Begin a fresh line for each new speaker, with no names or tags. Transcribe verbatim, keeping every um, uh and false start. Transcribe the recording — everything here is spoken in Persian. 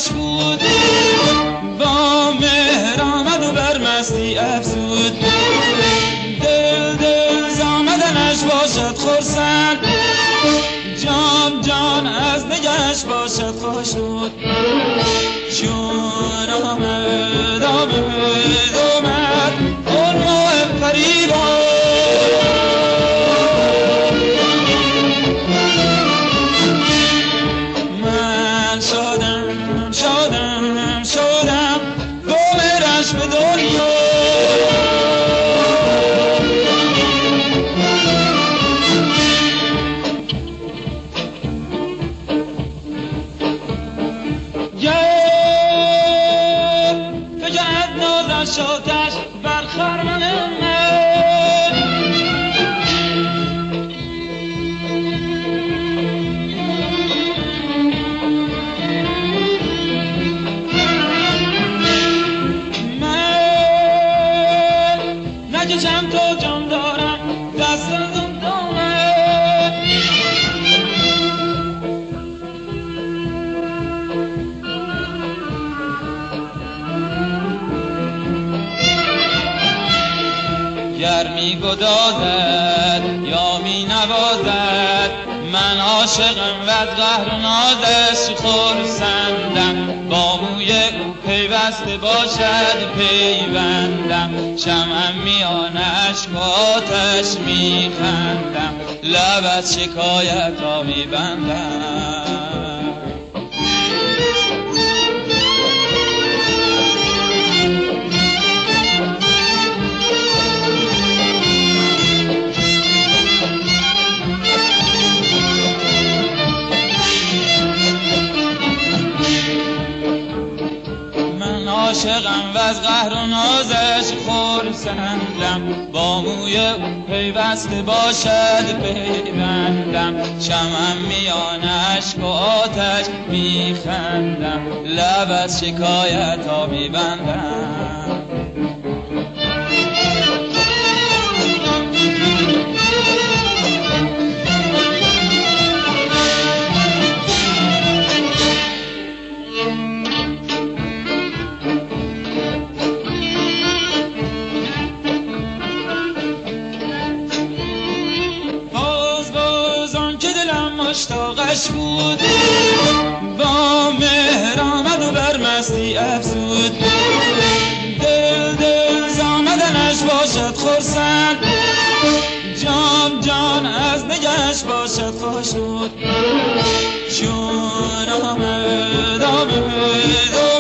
عشقش بود، با مهر آمد و بر مستی افزود. دل دل زامدنش باشد خرسند، جان جان از نگهش باشد خوشنود. چون آمد آمد آمد اون ماه فریبا، من شدم شدم شدم با مهرش به دنیا. شاتش بر خرمن من، من نکشم تا جان دارم دست از اون دامن. گر می گدازد یا می نوازد، من عاشقم و از قهر و نازش خرسندم. با موی او پیوسته باشد پیوندم، شمعم میان اشک و آتش می خندم، لب از شکایت ها می بندم. عاشقم و از قهر و نازش خرسندم، با موی او پیوسته باشد پیوندم، شمعم میان اشک و آتش میخندم، لب از شکایت ها میبندم. مشتاقش بود، با مهر آمد و بر مستی افزود. دل دل زامدنش باشد خرسند، جان جان از نگهش باشد خوشنود. چون آمد آمد